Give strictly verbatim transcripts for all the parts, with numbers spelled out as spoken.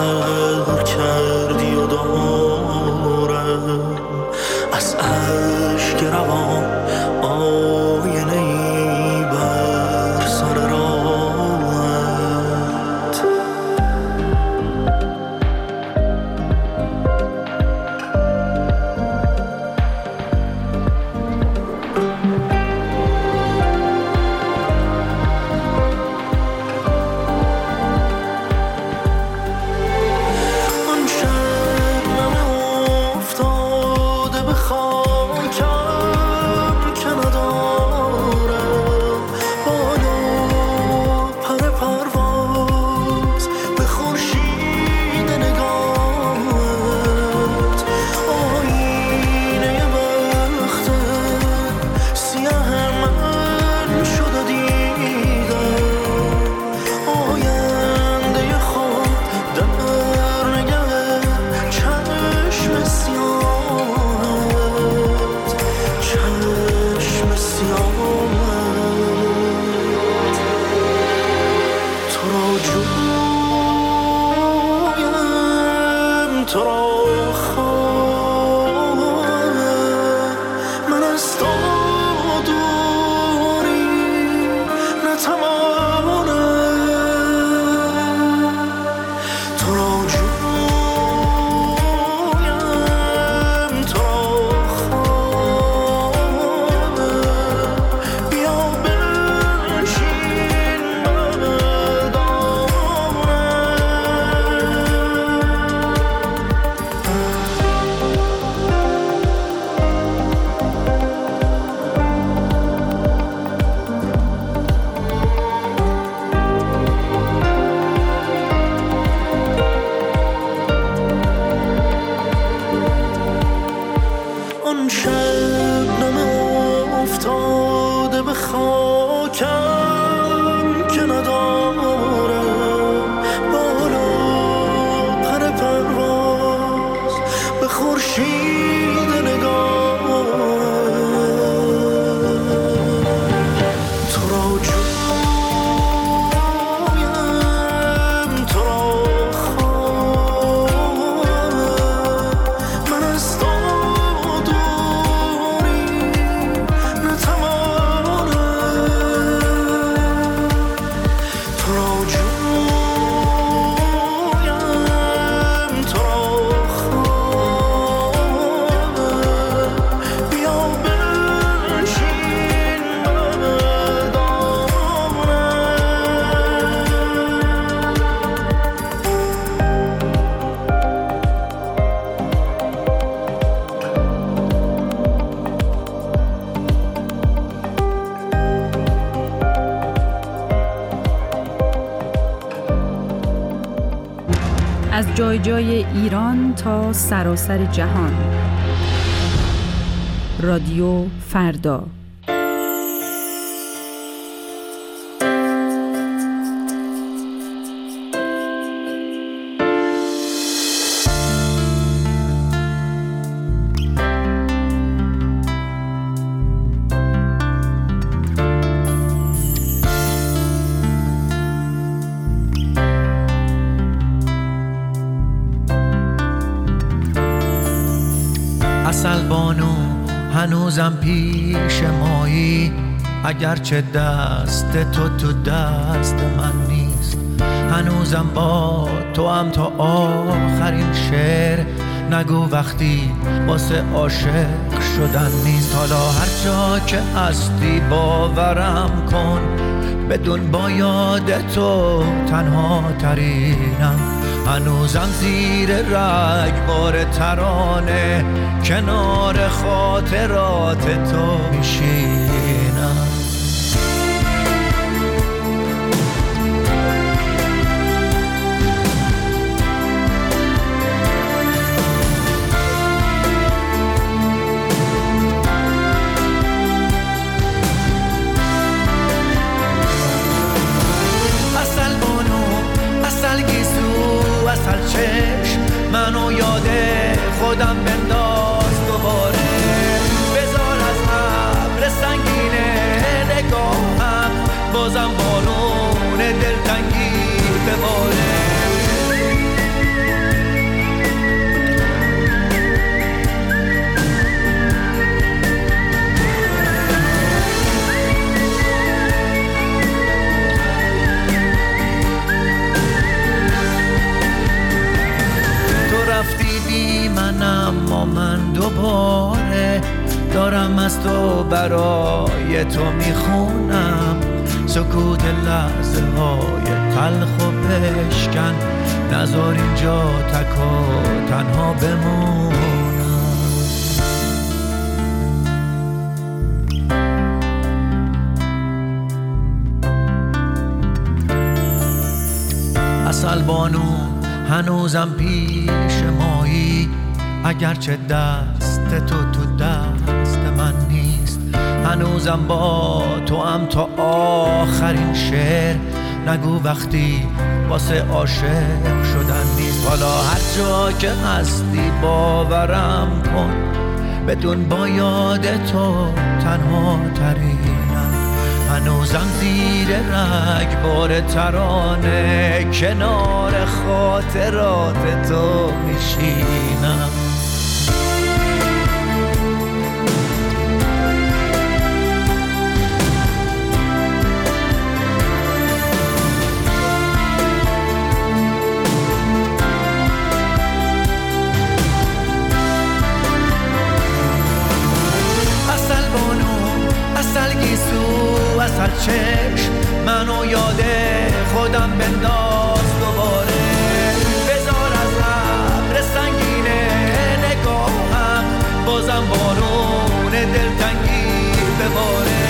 قهر کردی و دارم از اشک روان آینه‌ای بر سر راهت. از جای جای ایران تا سراسر جهان. رادیو فردا. عسل بانو هنوزم پیش مایی، اگرچه دست تو تو دست من نیست. هنوزم با تو هم تا آخرین شعر نگو وقتی واسه عاشق شدن نیست. حالا هر جا که هستی باورم کن، بدون با یاد تو تنها ترینم. هنوزم زیر رگبار ترانه کنار خاطرات تو میشینم. اصل بانو، اصل گیسو، اصل چشم، منو یاد خودم بنداز دوباره. بذار از ابر سنگینه من اما من دوباره دارم از تو برای تو میخونم سکوت لحظه های تلخ و بشکن نذار اینجا تک و تنها بمونم عسل بانو هنوزم پیش مایی اگرچه دست تو تو دست من نیست هنوزم با تو هم تا آخرین شعر نگو وقتی واسه عاشق شدن نیست حالا هر جا که هستی باورم کن بدون با یاد تو تنها ترینم هنوزم زیر رگبار ترانه کنار خاطرات تو میشینم اصل چشم منو یاد خودم بنداز دوباره بذار از ابر سنگینه نگاهم بازم بارون دلتنگی بباره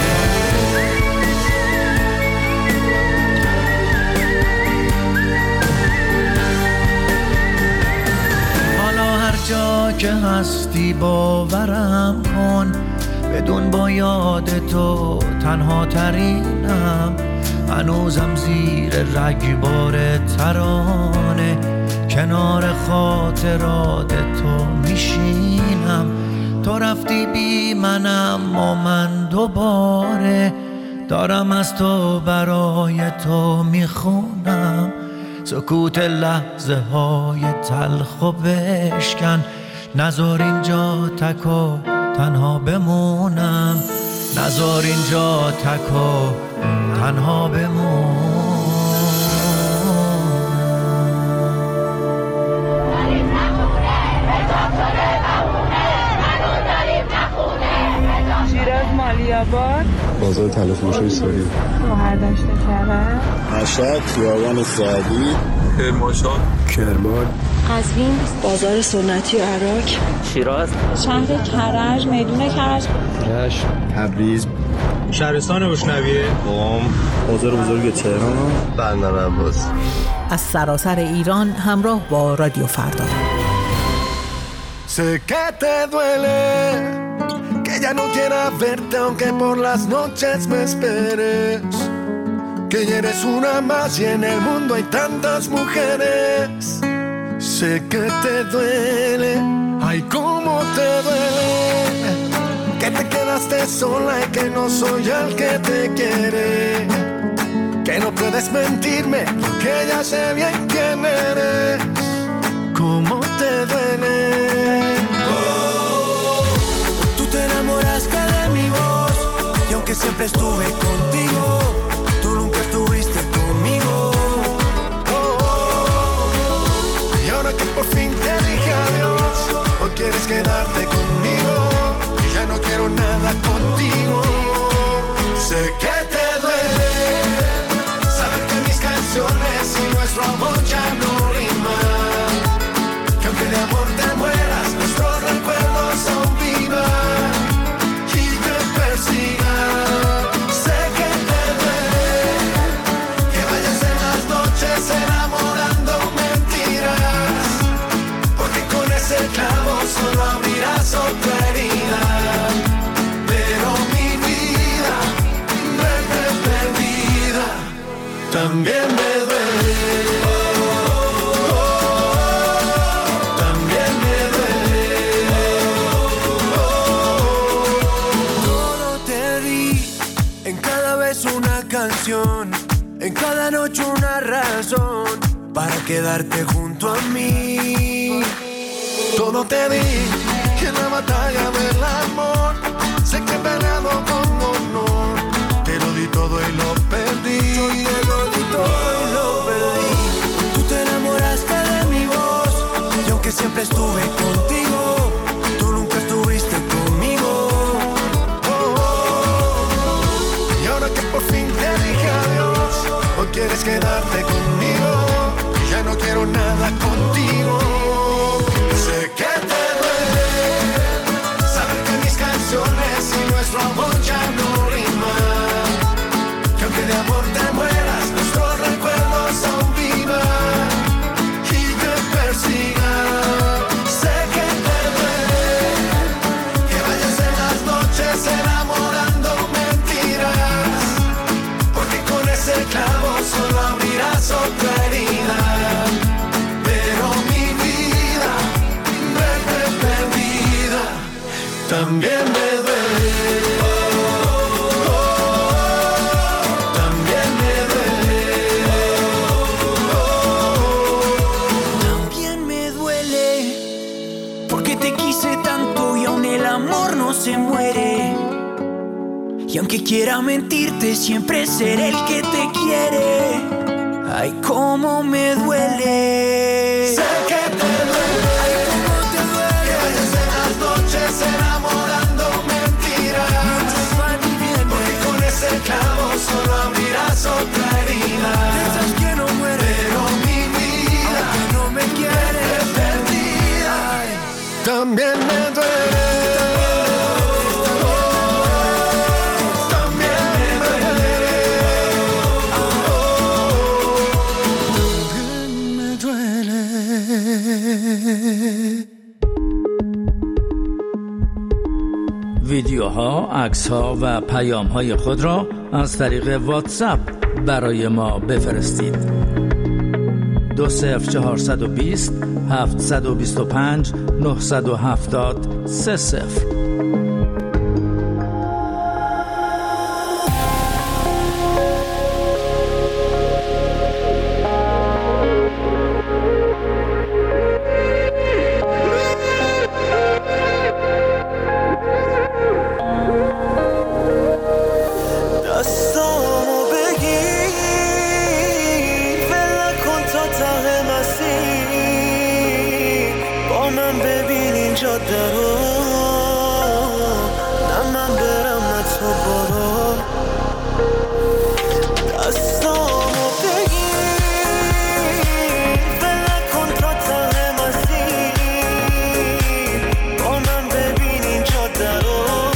حالا هر جا که هستی باورم کن بدون با یاد تو تنها ترینم هنوزم زیر رگبار ترانه کنار خاطرات تو میشینم تو رفتی بی منم و من دوباره دارم از تو برای تو میخونم سکوت لحظه های تلخ و بشکن نذار اینجا تک و تنها بمونم نذار اینجا تک و تنها بمونم شیراز مالیاباد بازار تلفروشی سوری شوهر داشته کرد مشهد خیابان سعدی کرمانشاه کرمان قزوین بازار سنتی و عراق شیراز شهر کرج میدون کرج رشت تبریز شهرستان بشنویه قم بازار بزرگ تهران بندر عباس از سراسر ایران همراه با رادیو فردا Sé que te duele que ya no quiera verte aunque por las noches me esperes que ya eres una más y en el mundo hay tantas mujeres sé que te duele ay cómo te duele que te quedaste sola y que no soy el que te quiere que no puedes mentirme que ya sé bien quién eres cómo te duele que siempre estuve contigo, tú nunca estuviste conmigo. Oh, oh, oh. Y ahora que por fin te dije adiós, hoy quieres quedarte conmigo y ya no quiero nada contigo. Sé que te duele saber que mis canciones y nuestro amor ya no riman, que aunque de amor te mueras, nuestros recuerdos aún vivan y te persigan. Enamorando mentiras porque con ese clavo solo abrirás otra herida pero mi vida verte perdida también me duele oh, oh, oh, también me duele oh, oh, todo te di en cada vez una canción en cada noche una razón para quedarte junto a mí. Todo te di y en la batalla del amor sé que he peleado con honor. Te lo di todo y lo perdí. Yo te lo di todo y lo perdí. Tú te enamoraste de mi voz y aunque siempre estuve contigo, contigo. Sé que te duele saber que mis canciones y nuestro amor ya no riman, que aunque de amor te mueras, nuestros recuerdos aún vivan y te persigan. Sé que te duele que vayas en las noches enamorando mentiras, porque con ese clavo solo abrirás otra herida. Pero mi vida, verte perdida, también me duele. También me duele. También me duele, porque te quise tanto y aún el amor no se muere. Y aunque quiera mentirte, siempre seré el que te quiere. Ay, cómo me duele. Sé que te duele. Ay, cómo te duele. Que vayas en las noches enamorando mentiras, Muchos van y vienen, porque con ese clavo solo abrirás otra herida. piensas que no muere, Pero mi vida, que no me quieres. verte perdida, Ay, también me duele. También me duele. También me duele. ویدیوها، عکس‌ها و پیام‌های خود را از طریق واتساپ برای ما بفرستید. دو صفر چهارصد و بیست هفتصد و بیست و پنج نهصد و هفتاد سه صفر. دستامو بگیر ول نکن تا ته مسیر، با من ببین این جاده رو، نه من برم نه تو برو. دستامو بگیر ول نکن تا ته مسیر، با من ببین این جاده رو،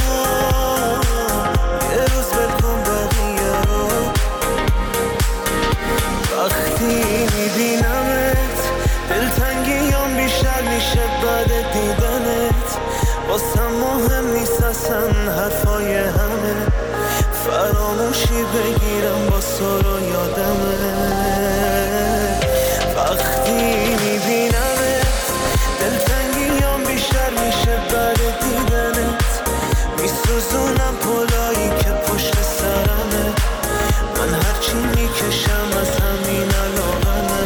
یه روز بکن بقیه رو. وقتی میبینمت دلتنگیام بیشتر میشه بعد دیدنت، واسم مهم نیست اصلا حرفای همه، فراموشی بگیرم با سر و یادمه. وقتی میبینمت دلتنگیام بیشتر میشه بعد دیدنت، میسوزونم پلایی که پشت سرمه، من هرچی میکشم از همین علاقمه.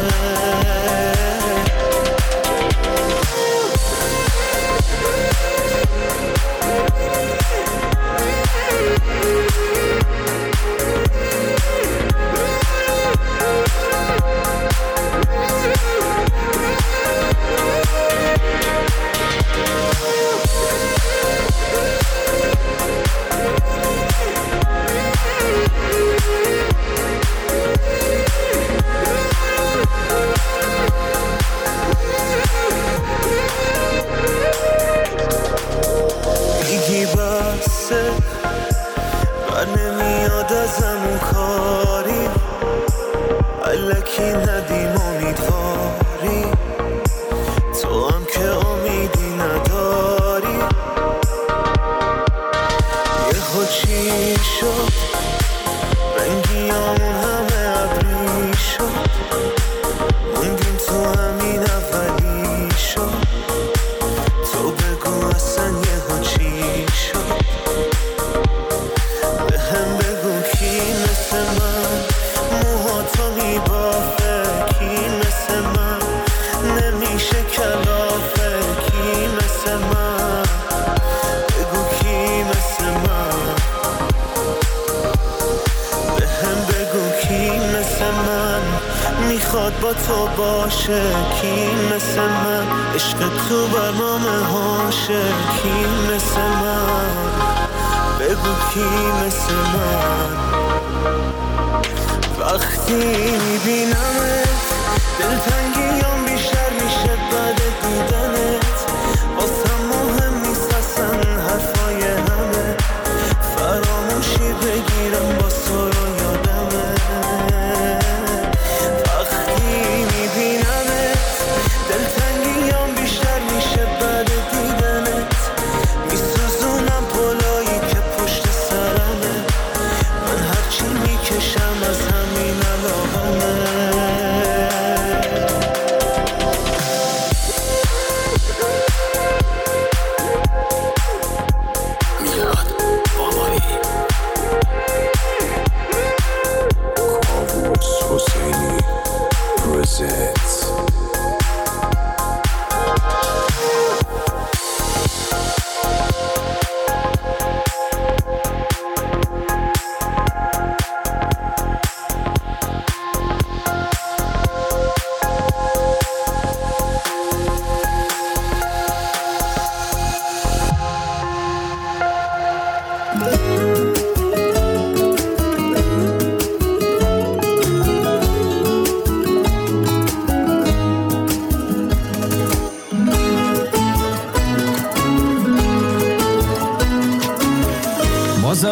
میگی بسه بر نمیاد ازم اون کاری، الکی ندیم امیدواری، تو هم که امیدی نداری. یه چی شد رنگیامون همه ابری شد، موندیم تو همین اولی شد. تو بگو اصلا یه چی شد، به هم بگو کی مثل من موهاتو میبافه، کی مثل من نمیشه کلافه، کی مثل من بگو کی مثل من، به هم بگو کی مثل من میخواد با تو باشه، کی مثل من عشق تو برنامه هاشه، کی مثل من بگو کی مثل من. وقتی میبینمت دلتنگیام بیشتر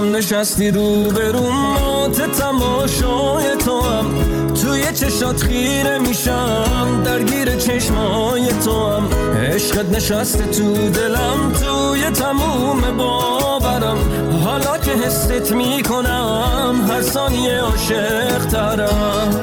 هم نشستی رو بروم مات تماشای تو هم توی چشات خیره میشم درگیر چشمای تو هم عشقت نشسته تو دلم توی تموم باورم حالا که حست میکنم هر ثانیه عاشق ترم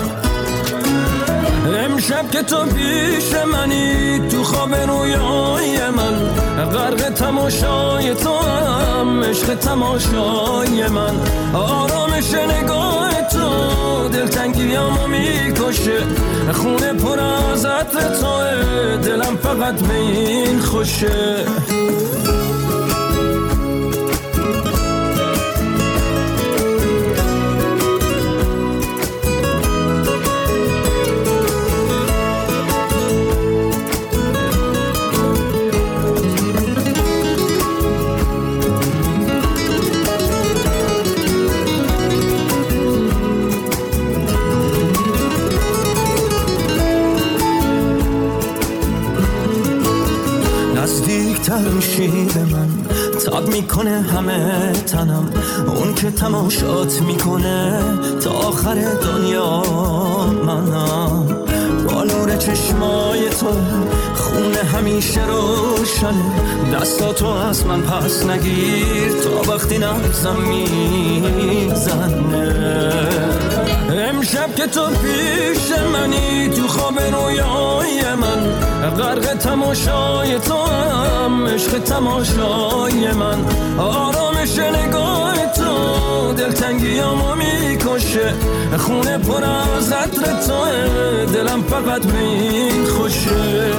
امشب که تو پیش منی تو خواب رویای من غرق تماشای تو هم عشق تماشای من آرامش نگاه تو دلتنگیامو میکشه خونه پر از عطر توه دلم فقط به این خوشه نزدیکتر میشی به من تاب میکنه همه تنم اون که تماشات میکنه تا آخر دنیا منم با نور چشمای تو خونه همیشه روشنه دستاتو از من پس نگیر تا وقتی نبزم میزنه امشب که تو پیش منی تو خواب رویای من غرق تماشای تو هم عشق تماشای من آرامش نگاه تو دلتنگیامو میکشه خونه پر از عطر توه دلم فقط به این خوشه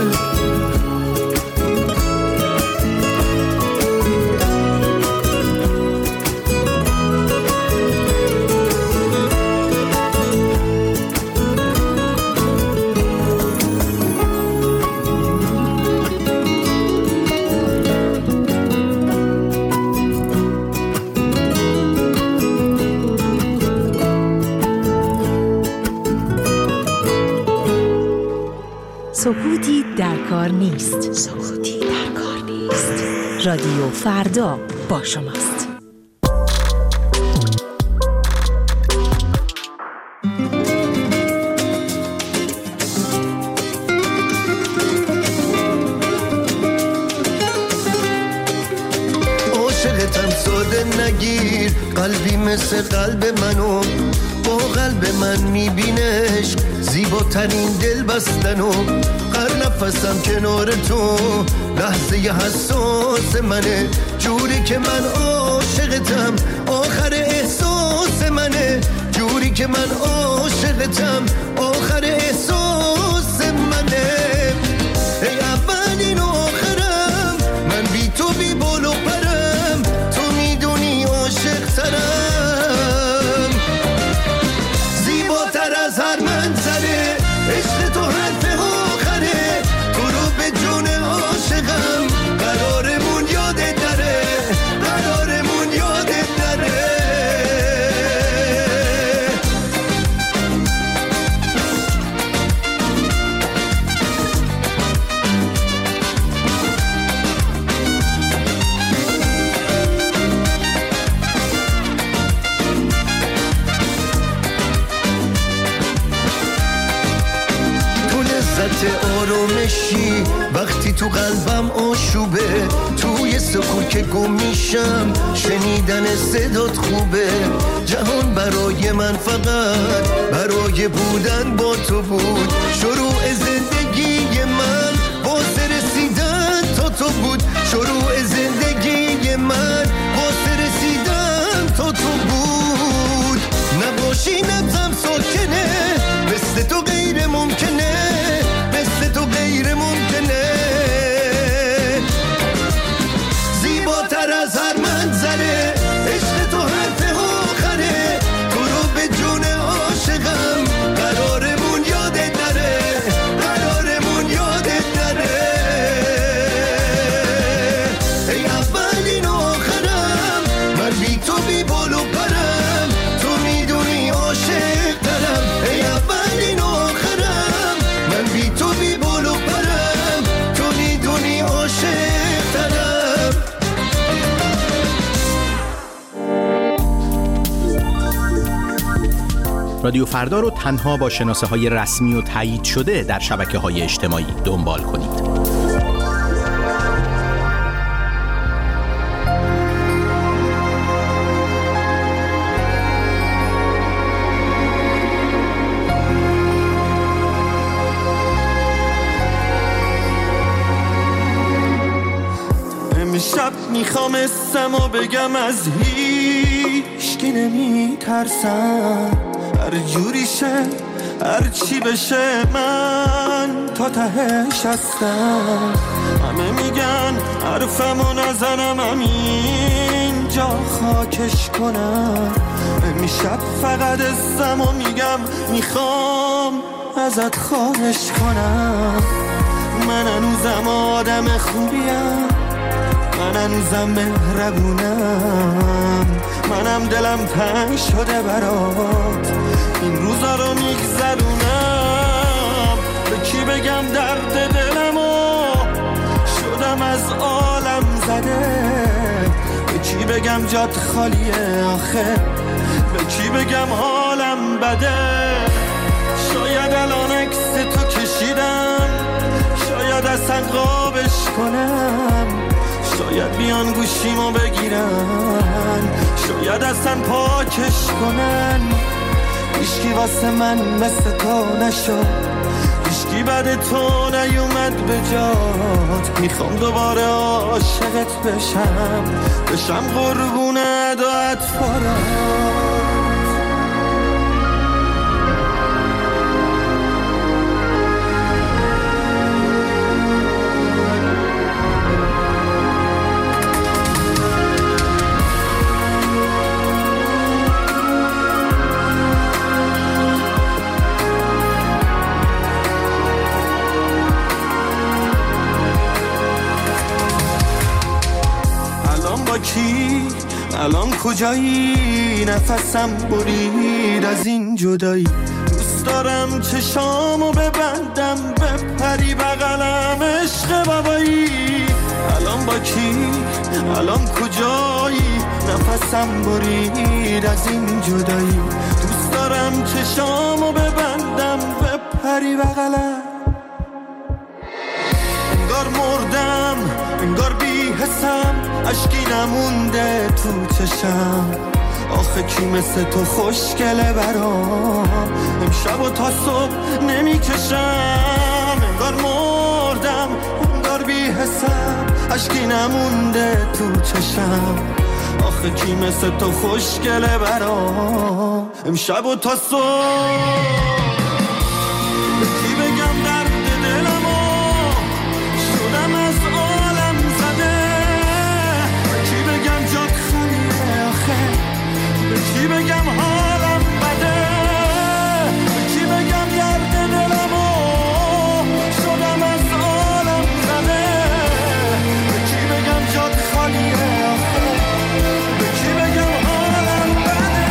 سکوتی در کار نیست. سکوتی در کار نیست. رادیو فردا با شماست. عاشقتم ساده نگیر قلبی مثل قلب منو با قلب من میبینش زیباترین دل بستنو هر نفسم کنار تو لحظه حساس منه جوری که من عاشقتم آخر احساس منه جوری که من عاشقتم آخر احساس منه ای اولین و آخرم من بی تو بی بال و پرم تو میدونی عاشق ترم زیباتر از هر منظره عشق تو حرف آخره تو رو به جون عاشقم قرارمون یادت نره قرارمون یادت نره آرامشی وقتی تو قلبم آشوبه توی سکوت که گم میشم شنیدن صدات خوبه جهان برای من فقط برای بودن با تو بود شروع زندگی من واسه رسیدن تا تو بود شروع زندگی من واسه رسیدن تا تو بود نباشی نبزم ساکنه مثل تو غیر ممکنه مثل تو غیر ممکنه زیباتر از هر منظره عشق تو حرف آخره تو رو به جون عاشقم قرارمون یادت نره قرار رادیو فردا رو تنها با شناسه های رسمی و تایید شده در شبکه های اجتماعی دنبال کنید. شب میخوام اسم و بگم از هیچکی نمیترسم، هر جوری شه هر چی بشه من تا تهش هستم. همه میگن حرفمو نزنم همینجا خاکش کنم، میشب فقط اسم و میگم میخوام ازت خواهش کنم. من هنوزم آدم خوبیم، من هنوزم مهربونم، منم دلم تنگ شده برات این روزا رو میگذرونم. به کی بگم درد دلمو شدم از عالم زده، به کی بگم جات خالیه آخه، به کی بگم حالم بده. شاید الان عکس تو کشیدم، شاید اصلا قابش کنم، شاید بیان گوشیمو بگیرن، شاید اصلا پاکش کنن. هیچکی واسه من مثل تو نشد، هیچکی بعد تو نیومد به جات. میخوام دوباره عاشقت بشم، بشم قربونت و اطفالت. کی الان کجایی؟ نفسم برید از این جدایی. دوست دارم چشامو ببندم بپری بغلم عشق بابایی. الان با کی؟ الان کجایی؟ نفسم برید از این جدایی. دوست دارم چشامو ببندم بپری بغلم. انگار مردم، انگار بی حسم، عشقی نمونده تو چشم. آخه کی مثل تو خوشگله برام، امشب و تا صبح نمیکشم. انگار مردم، انگار بی حسم، عشقی نمونده تو چشم. آخه کی مثل تو خوشگله برام، امشب و تا صبح. به کی بگم درد دلمو شدم از عالم زده، به کی بگم جات خالیه آخه، به کی بگم حالم بده، به کی بگم درد دلمو شدم از عالم زده، به کی بگم جات خالیه آخه، به کی بگم حالم بده.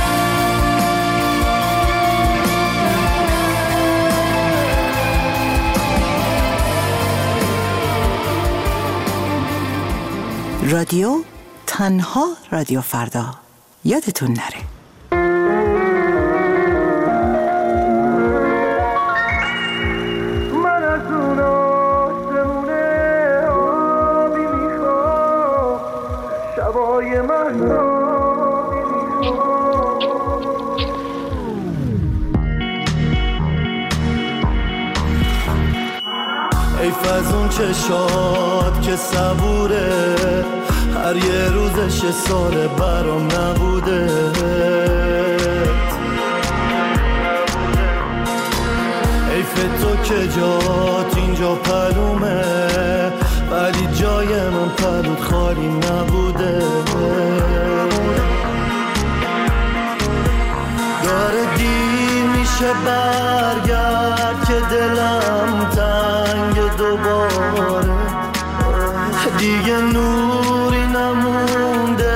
رادیو تنها رادیو فردا، یادتون نره. من از اون آسمونه آبی میخوام، شبای مهتابی میخوام. حیف از اون چشات که صبوره، هر یه روزش یه سال برام نبوده. حیف تو که جات اینجا پلومه، ولی جای من پلوت خالی نبوده. داره دیر میشه برگرد که دلم تنگ دوباره، دیگه نوری نمونده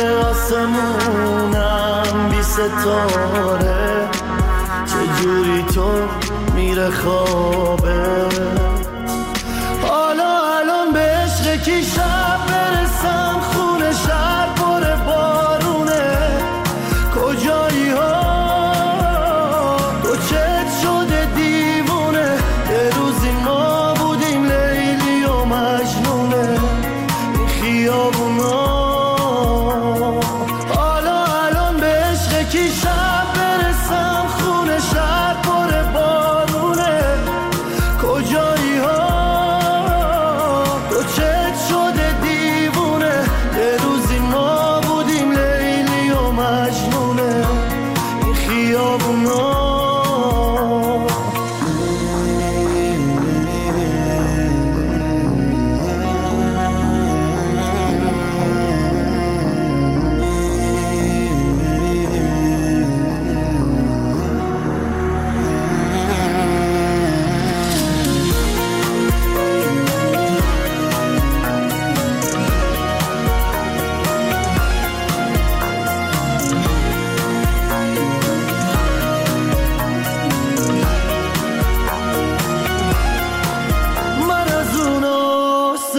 آسمونم بی ستاره. چجوری تو میره خوابه، حالا الان به عشق کی شب برسم، خونه شهر پر بارونه. کجایی ها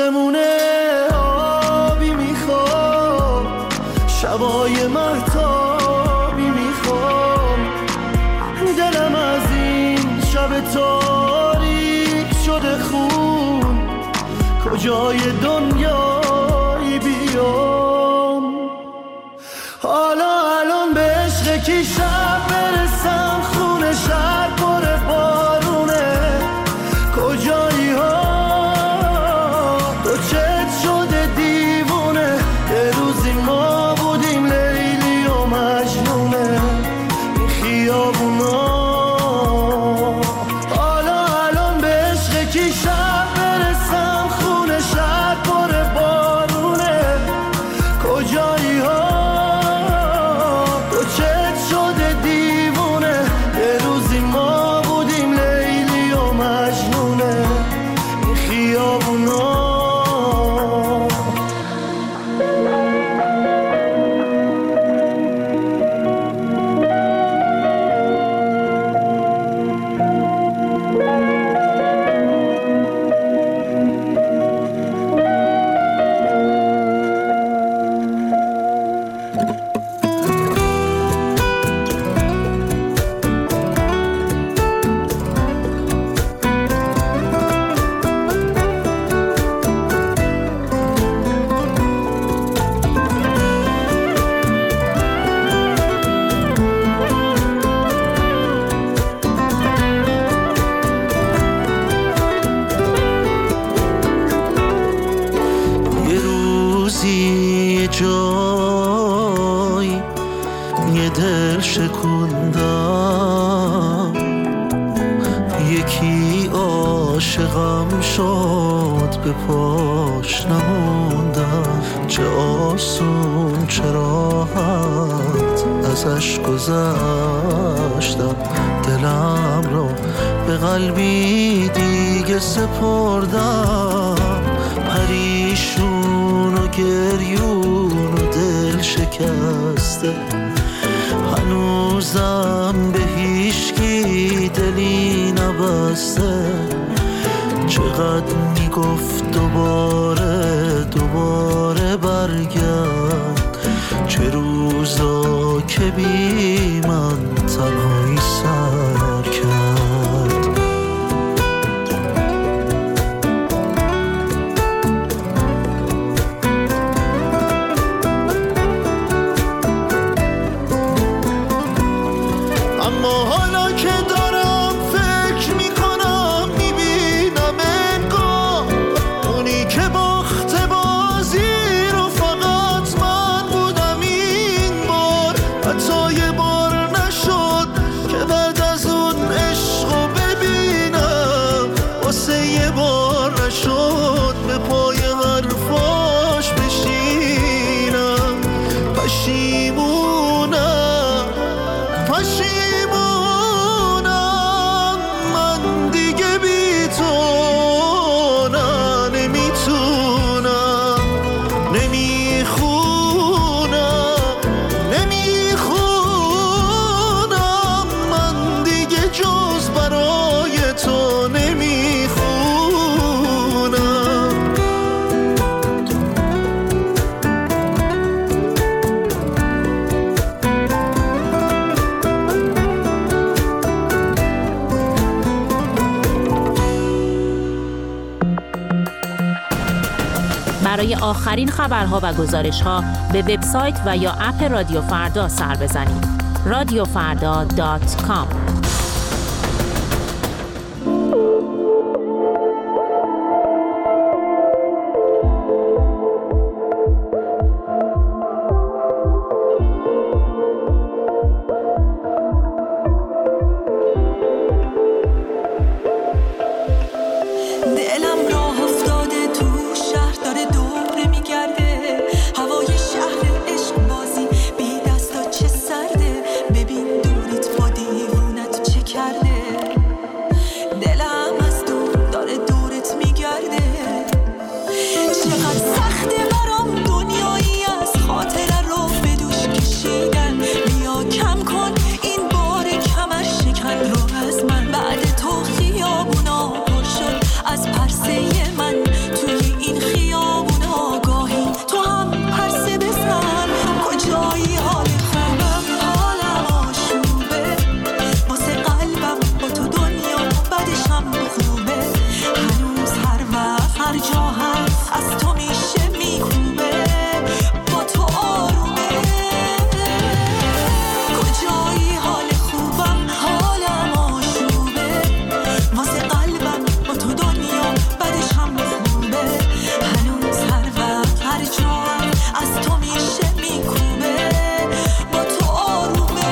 آسمونه آبی میخوام، شبای مهتابی میخوام، دلم از این شب تاریک شده خون، کجای دنیایی بیام. حالا الان به عشق کی شب برسم، خونه شهر پر بارونه، کجایی ها تو چت شده دیوونه، یه روزی ما بودیم لیلی و مجنونه این خیابونا. حالا الان به عشق کی شب برسم، خونه شهر پر بارونه، کجایی ها تو چت شده دیوونه، یه روزی ما بودیم لیلی و مجنونه این خیابونا. جای یه دل شکوندم، یکی عاشقم شد به پاش نموندم، چه آسون چه راحت ازش گذشتم، دلم رو به قلبی دیگه سپردم، پریشون و گریون و دل شکسته، هنوزم به هیچکی دلی نبسته، چقدر میگفت دوباره دوباره برگرد، چه روزا که بی من تنهایی سر کرد. اما حالا که دارم فکر میکنم میبینم انگار اونی که باخت بازی رو فقط من بودم این بار، حتی یه بار نشد که بعد از اون عشقو ببینم، واسه یه بار نشد به پای حرفاش بشینم، پشیمونم پشیمونم برای آخرین خبرها و گزارش‌ها به وبسایت و یا اپ رادیو فردا سر بزنید. رادیو فردا دات کام. از پرسه هر جا هست از تو میشه میکوبه با تو آرومه کجایی حال خوبم حالم آشوبه واسه قلبم با تو دنیا بعدش هم خوبه هنوز هر وقت هر جا از تو میشه میکوبه با تو آرومه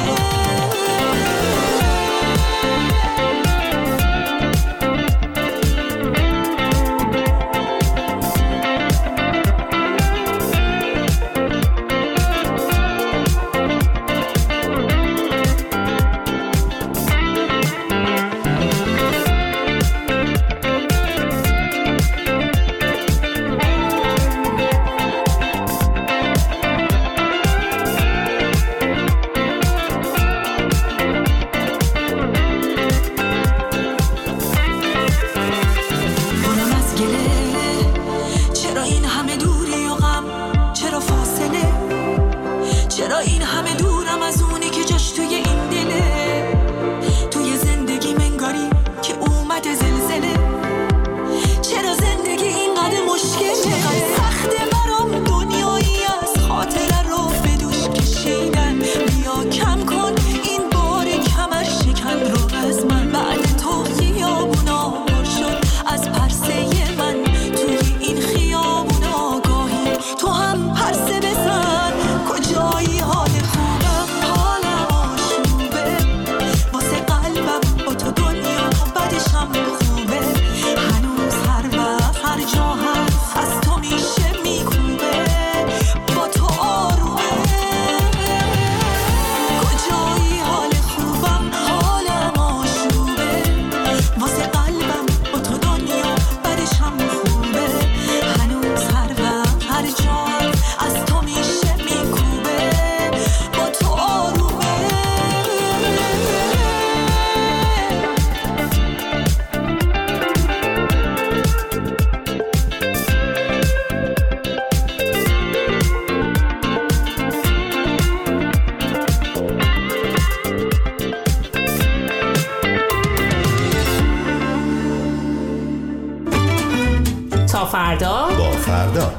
تا فردا با فردا.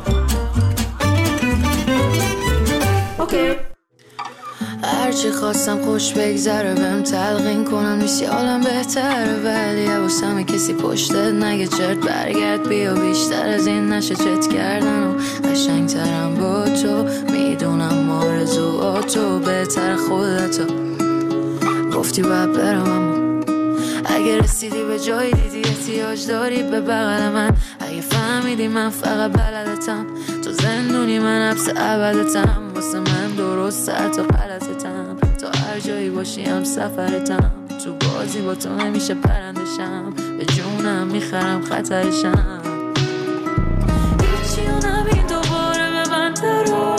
اوکی. هرچی خواستم خوش بگذره بهم تلقین کنم نیستی حالم بهتره ولی حواسم کسی پشتت نگه چرت برگرد بیا بیشتر از این نشه چت کردن و قشنگترم با تو میدونم آرزوهاتو بهتر خودتو گفتی باید برم اما اگه رسیدی به جایی دیدی احتیاج داری به بغل من اگه فهمیدی من فقط بلدتم تو زندونی من حبس ابدتم واسه من درسته حتی غلطتم تا هر جایی باشی هم سفرتم تو بازی با تو نمیشه پرندشم به جونم میخرم خطرشم هیچی و نبین دوباره به من درو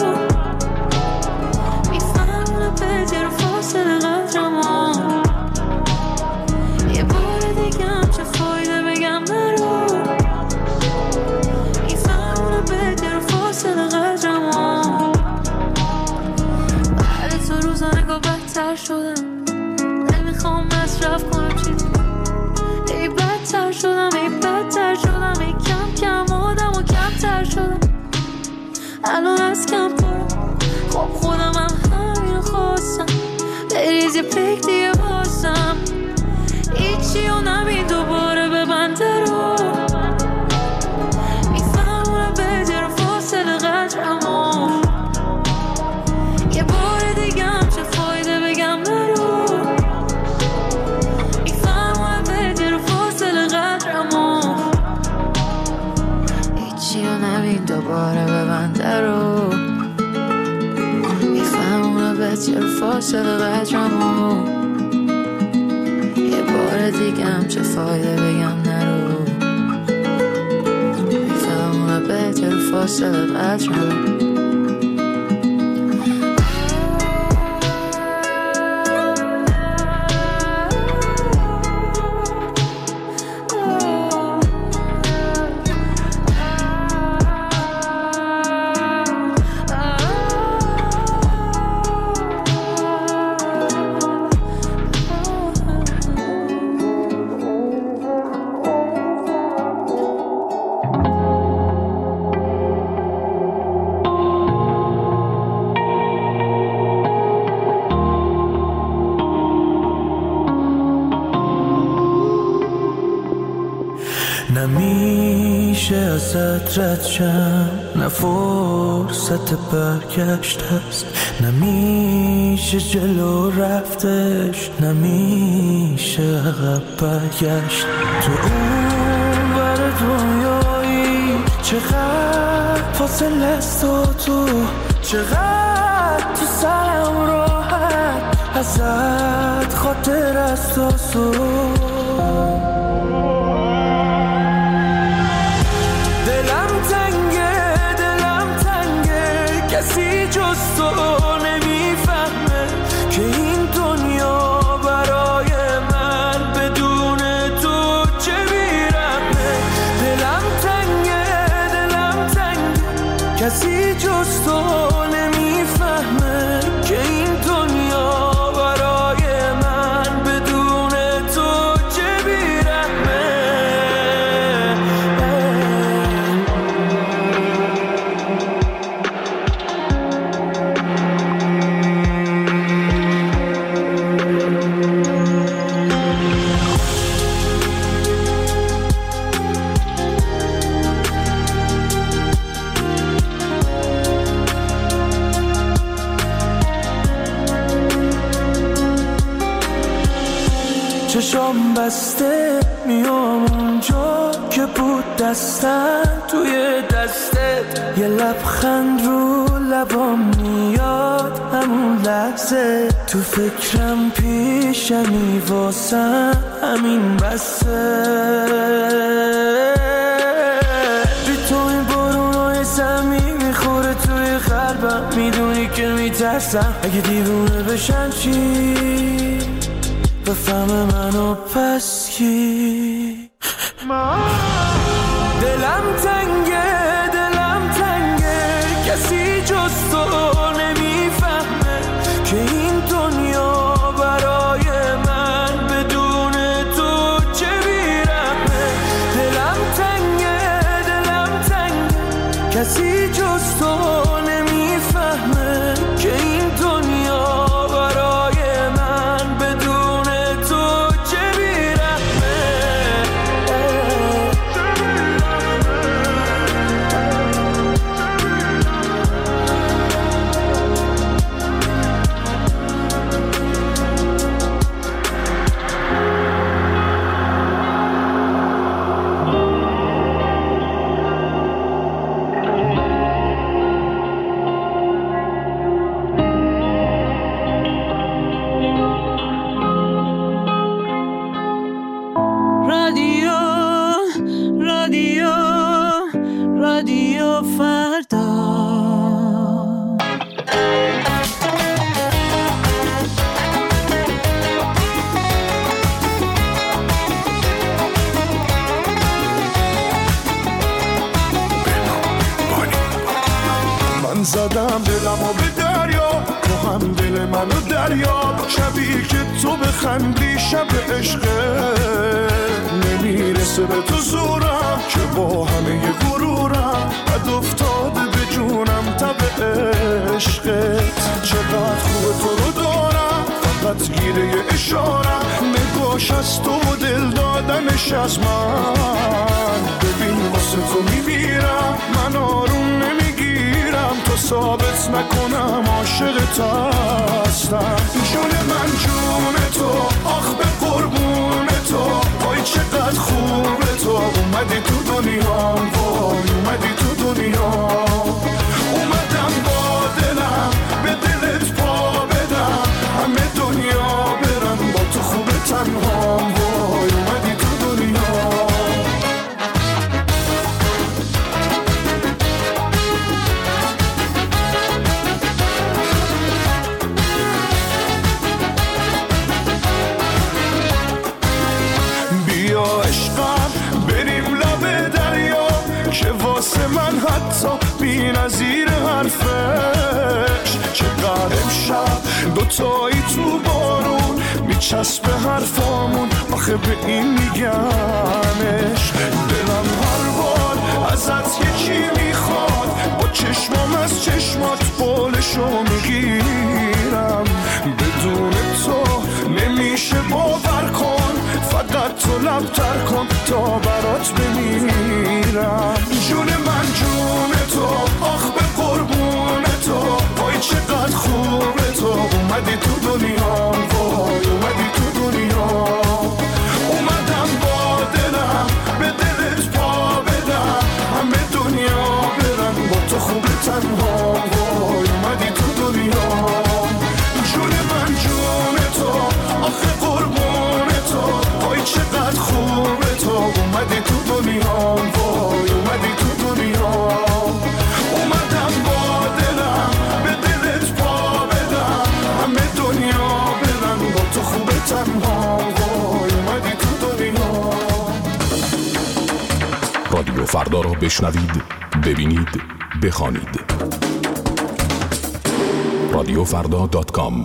میفهمونه پدر فاصله قدرمو یه بار دیگه هم چه فایده بگم نرو میفهمونه پدر فاصله قدرمو بعد تو روزا نگاه بدتر شدم نمیخوام مصرف کنم چیزی ای بدتر شدم ای بدتر شدم ای کم کم آدم و کمتر شدم الان از کم پرم خب خودم هم همین خواستم بریز یه پک دیگه بازم هیچی و نبین دوباره به بنده رو میفهمونه بدر فاصله قدرمو یه بار دیگه هم چه فایده بگم نرو میفهمونه بدر فاصله قدرمو هیچی و نبین دوباره به بنده رو میفهمونه بدر فاصله قدرمو یه بار دیگه هم چه فایده بگم نرو میفهمونه بدر فاصله قدرمو نمیشه ازت رد شم، نه فرصت برگشت هست، نمیشه جلو رفتش، نمیشه عقب برگشت. تو اون بر دنیایی چقدر فاصله است و تو چقدر تو سرم راحت ازت خاطر است و سو. کسی جز تو نمیفهمه که این دنیا برای من بدون تو چه بیرمه. دلم تنگه دلم تنگه کسی جز تو نمیفهمه که این دنیا برای من بدون تو چه بیرمه. چشام بسته میام اونجا که بود دستم توی دستت، یه لبخند رو لبام میاد همون لحظه، تو فکرم پیشمی واسم همین بسه. بی تو این بارونای زمین میخوره توی قلبم، میدونی که میترسم اگه دیوونه بشم چی بفهم منو پس کی. دلم تنگه دلم تنگه کسی جز تو نمیفهمه که این دنیا برای من بدون تو چه بیرمه. دلم تنگه دلم تنگه کسی جز تو نمیفهمه که این دنیا برای من بدون تو چه بیرمه. رادیو رادیو رادیو فردا. من زدم دلمو به دریا، تو هم دل منو دریا، شبیه که تو بخندی شب عشقه، نمیرسه به تو زورم که با همه غرورم بد افتاده به جونم تب عشقت. چقدر خوب تو رو دارم فقط گیره اشارم، نگاش از تو و دل دادنش از من. ببین واسه تو میمیرم من آروم نمیگیرم تا ثابت نکنم عاشقت هستم. جون من جون تو آخ به قربون تو، وای چقدر خوبه تو اومدی تو دنیا، وای اومدی تو دنیا. اومدم با دلم به دلت پا بدم، همه دنیا برم با تو خوبه تنها، وای اومدی تو دنیا. بیا عشقم بریم لب دریا که واسه من حتی بی نظیر حرفش. چقدر امشب دوتایی تو بارون میچسبه حرفامون، آخه به این میگمش. دلم هر بار ازت یکی میخواد، با چشمام از چشمات بالشو میگیرم. بدون تو نمیشه باور کن، فقط تو لب تر کن تا برات بمیرم. بشنوید، ببینید، بخوانید. رادیو فردا دات کام.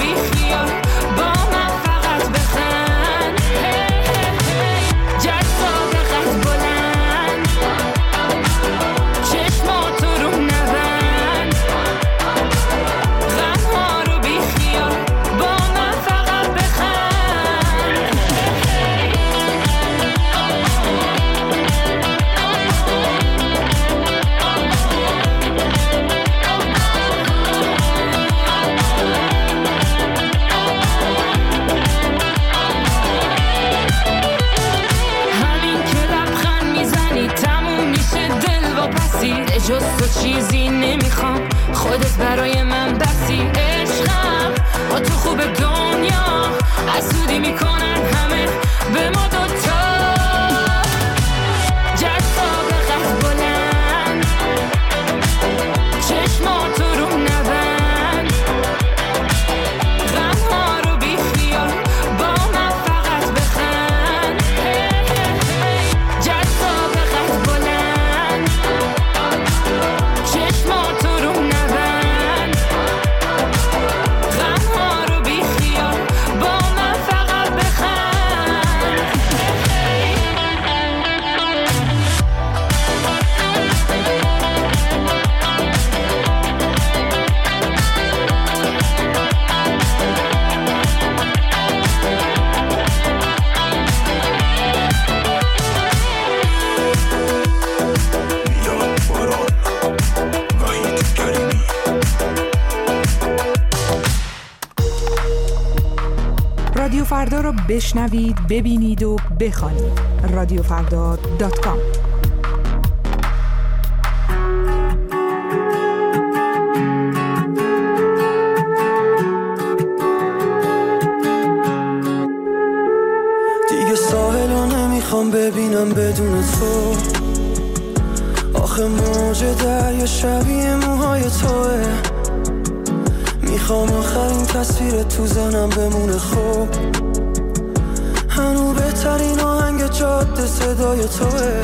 Just so جز تو چیزی نمیخوام، خودت برای من بسی عشقم. با تو خوب دنیا حسودی میکنن همه به ما دوتا. جذاب قد بلند چشماتو رو نبند، غمها رو بی خیال با من فقط بخند. جذاب قد بلند چشماتو رو نبند، غمها رو بی خیال با من فقط بخند. رادیو فردا را بشنوید، ببینید و بخوانید. رادیو فردا دات کام. دیگه ساحلو نمیخوام ببینم بدون تو، آخه موج دریا شبیه موهای توه. میخوام آخرین تصویر تو ذهنم بمونه خوب، هنو بهترین آهنگ جاده صدای توه.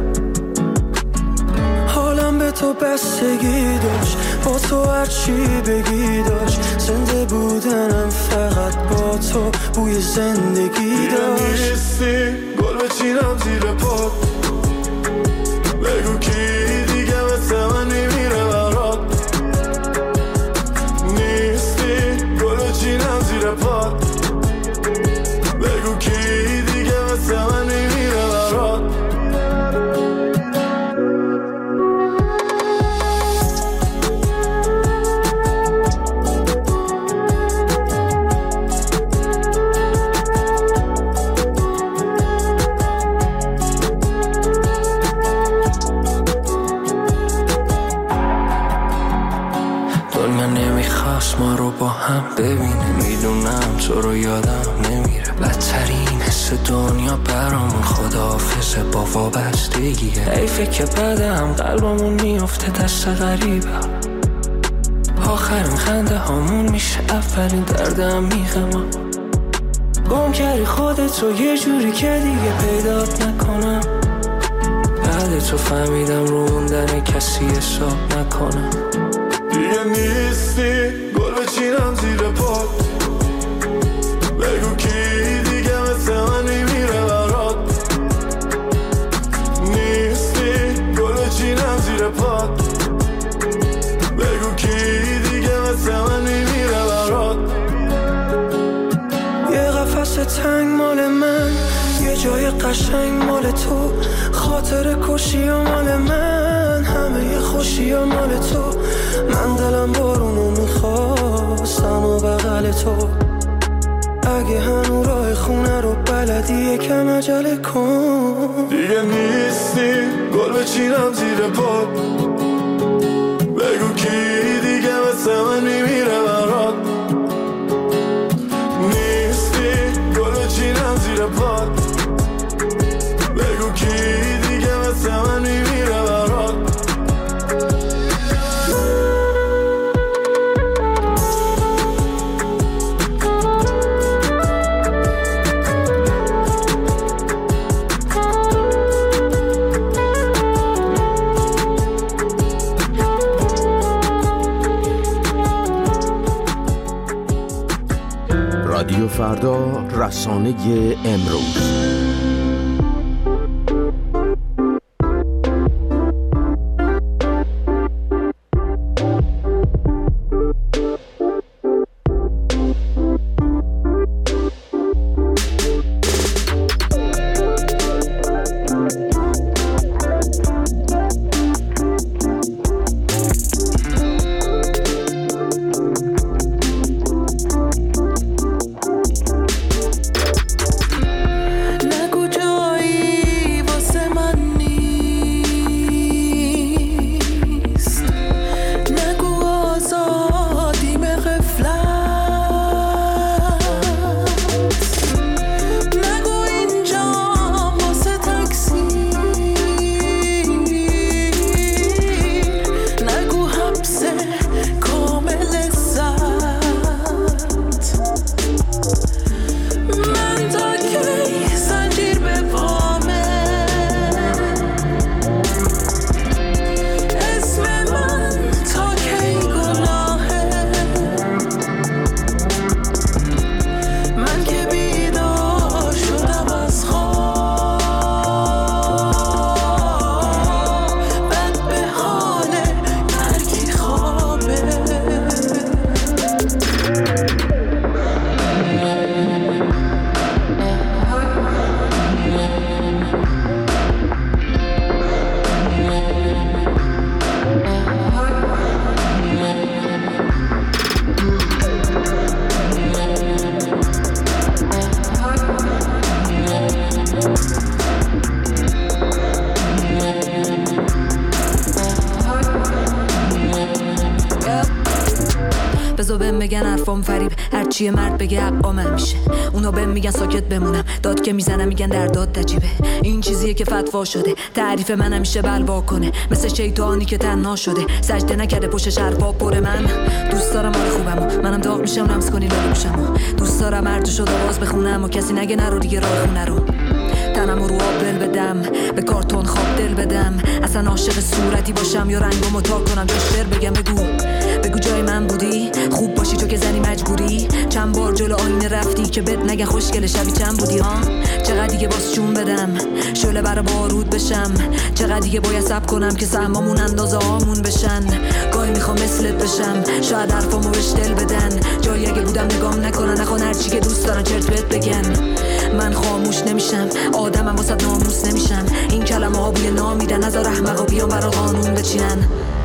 حالم به تو بستگی داشت، با تو هرچی بگی داشت. زنده بودنم فقط با تو بوی زندگی داشت. نیستی گل بچینم زیر پات، بگو کی دیگه مثل من میمیره برات. نیستی گل بچینم زیر پات، بگو کی دیگه مثل من میمیره برات. ما رو با هم ببینه، میدونم تو رو یادم نمیره. بدترین حس دنیا برامون خداحافظه با وابستگیه. حیفه که بعدم قلبمون میفته دست غریبه، آخرین خنده هامون میشه اولین درد عمیق ما. گم کردی خودت رو یه جوری که دیگه پیدات نکنم، بعد تو فهمیدم رو موندن کسی حساب نکنم. دیگه نیستی گل بچینم زیر پات، بگو کی دیگه مثل من میمیره برات. نیستی گل بچینم زیر پات، بگو کی دیگه مثل من میمیره برات. یه قفس تنگ مال من، یه جای قشنگ مال تو. خاطر کشی و مال من، همه یه خوشی و مال تو. من دلم بارونو میخواستم و بغل تو. اگه هنو راه خونه رو بلدی یکم عجله کن. دیگه نیستی گل بچینم زیر پات، بگو کی دیگه مثل من میمیره برات. نیستی گل بچینم زیر پات، بگو کی دیگه مثل من میمیره برات. رادیو فردا، رسانه امروز. نگن حرفام فریب، هرچی مرد بگه حقا من میشه. اونا بهم میگن ساکت بمونم، داد که میزنم میگن در داد تجیبه. این چیزیه که فتوا شده، تعریف من همیشه بلوا کنه، مثل شیطانی که تنها شده، سجده نکرده پشتش حرفا پر. من دوست دارم حال خوبمو، منم داغ میشم لمس کنی لاله گوشمو. دوست دارم هر جو شد آواز بخونم و کسی نگه نرو دیگه راه خونه رو. تنم رو آب دل بدم، به کارتون خواب دل بدم، اصلا عاشق صورتی باشم یا رنگمو تا کنم جشتر بگم. بگو بگو جای من بودی، خوب باشی تو که زنی مجبوری. چند بار جلو آینه رفتی که بد نگه خوشگل شبی چند بودی ها. چقدر دیگه باز جون بدم، شعله برا بارود بشم. چقدر دیگه باید صبر کنم که سهمامون اندازه هامون بشن. گاهی میخوام مثلت بشم، شاید حرفامو بهش دل بدن. جایی اگه بودم نگام نکنن، نخوان هرچی که دوست دارن چرت بهت بگن. من خاموش نمیشم، آدمم واسه ناموس نمیشم. این کلمه ها بوی نامیدن، نذار احمقا بیان برا قانون بچینن.